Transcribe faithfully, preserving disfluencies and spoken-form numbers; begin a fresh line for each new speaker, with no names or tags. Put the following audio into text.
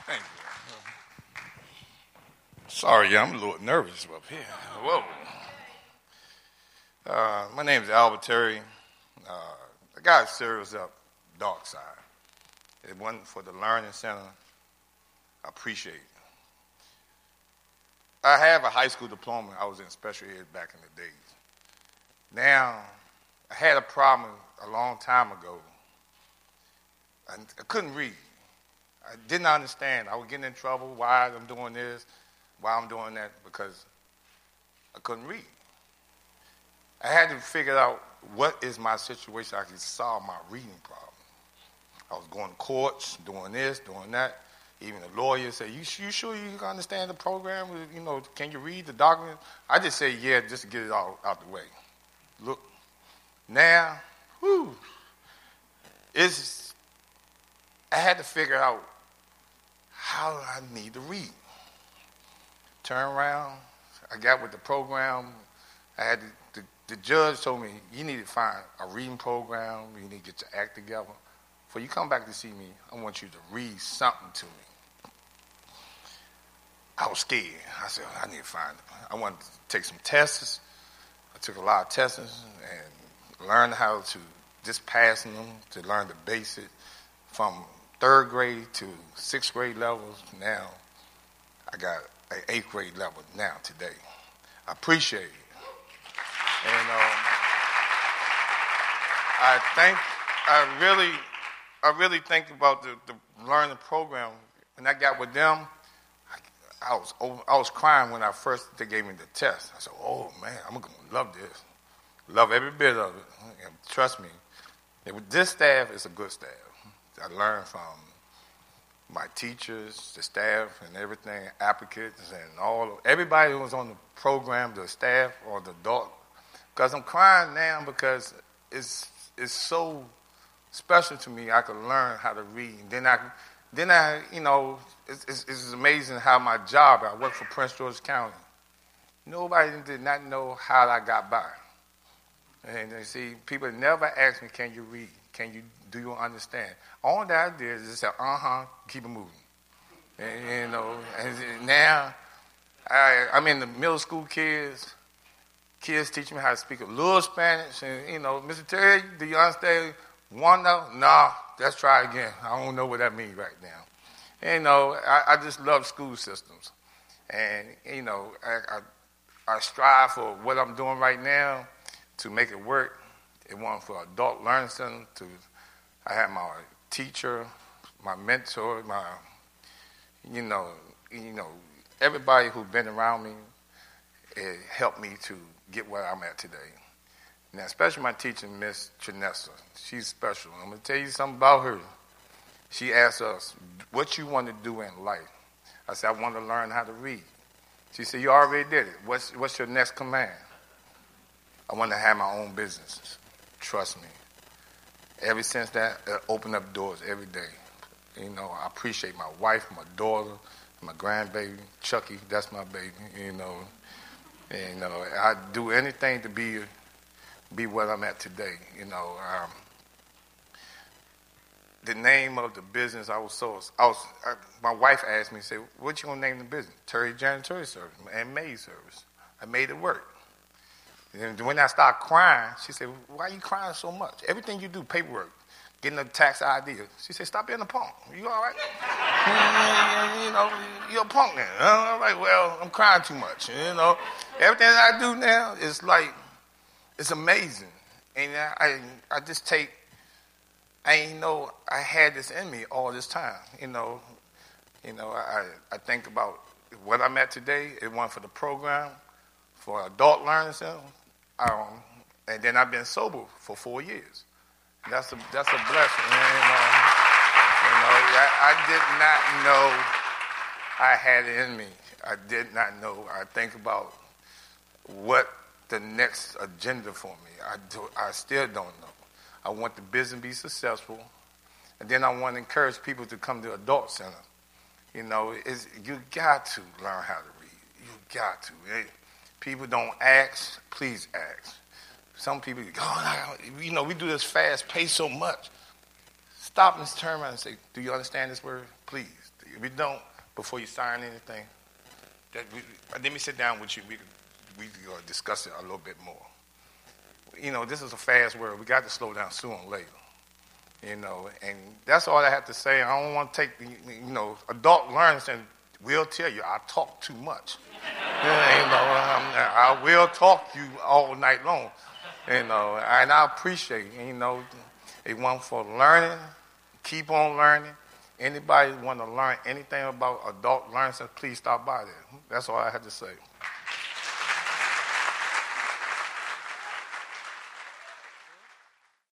Thank you. Sorry, yeah, I'm a little nervous up here. Whoa. Uh, my name is Albert Terry. Uh, I got serious up dark side. It wasn't for the Learning Center. I appreciate it. I have a high school diploma. I was in special ed back in the days. Now, I had a problem a long time ago. I, I couldn't read. I didn't understand. I was getting in trouble. Why I'm doing this, why I'm doing that, because I couldn't read. I had to figure out what is my situation so I could solve my reading problem. I was going to courts, doing this, doing that. Even the lawyer said, you, you sure you can understand the program? You know, can you read the document? I just say, yeah, just to get it all out the way. Look, now, whew, it's, I had to figure out how I need to read. Turn around, I got with the program. I had to, the, the judge told me, you need to find a reading program. You need to get your act together. Before you come back to see me, I want you to read something to me. I was scared. I said, I need to find it. I wanted to take some tests. I took a lot of tests and learned how to just pass them, to learn the basics from third grade to sixth grade levels. Now I got an eighth grade level now today. I appreciate it. And um, I think, I really, I really think about the, the learning program. When I got with them, I, I was I was crying when I first they gave me the test. I said, oh man, I'm gonna love this. Love every bit of it. And trust me, this staff is a good staff. I learned from my teachers, the staff, and everything, applicants, and all everybody who was on the program, the staff or the adult. Because I'm crying now because it's it's so special to me. I could learn how to read. And then I, then I, you know, it's, it's, it's amazing how my job. I work for Prince George's County. Nobody did not know how I got by. And you see, people never ask me, "Can you read? Can you do you understand?" All that I did is just say, "Uh huh," keep it moving. And, you know, and now I, I'm in the middle school kids. Kids teaching me how to speak a little Spanish, and you know, Mister Terry, do you understand? One no, nah, let's try again. I don't know what that means right now. And, you know, I, I just love school systems, and you know, I, I I strive for what I'm doing right now to make it work. It went for Adult Learning Center. To I had my teacher, my mentor, my you know, you know, everybody who's been around me. It helped me to get where I'm at today. Now, especially my teacher, Miss Trinessa. She's special. I'm going to tell you something about her. She asked us, what you want to do in life? I said, I want to learn how to read. She said, you already did it. What's, what's your next command? I want to have my own business. Trust me. Ever since that, it opened up doors every day. You know, I appreciate my wife, my daughter, my grandbaby, Chucky, that's my baby, you know. And, you know, I do anything to be be what I'm at today. You know, um, the name of the business I was so I was. I, my wife asked me, "Say, what you gonna name the business?" Terry Janitorial Service and Maid Service. I made it work. And when I started crying, she said, "Why are you crying so much? Everything you do, paperwork, getting a tax I D." She said, "Stop being a punk. You all right?" You know, you're a punk now. I'm like, well, I'm crying too much. You know, everything that I do now is like, it's amazing. And I, I, I just take, I ain't know I had this in me all this time. You know, you know, I, I think about what I'm at today. It went for the program, for Adult Learning Center, um, and then I've been sober for four years. That's a that's a blessing. And, um, you know, I, I did not know I had it in me. I did not know. I think about what the next agenda for me. I do. I still don't know. I want the business to be successful, and then I want to encourage people to come to Adult Center. You know, it's, you got to learn how to read. You got to. It, people don't ask. Please ask. Some people, oh, you know, we do this fast pace so much. Stop and turn around and say, do you understand this word? Please. If you don't, before you sign anything, that we, let me sit down with you. We we can uh, discuss it a little bit more. You know, this is a fast world. We got to slow down sooner or later. You know, and that's all I have to say. I don't want to take, you know, adult learners and will tell you I talk too much. You know, um, I will talk to you all night long. You know, and I appreciate, you know, they want for learning, keep on learning. Anybody want to learn anything about adult learning, please stop by there. That's all I have to say.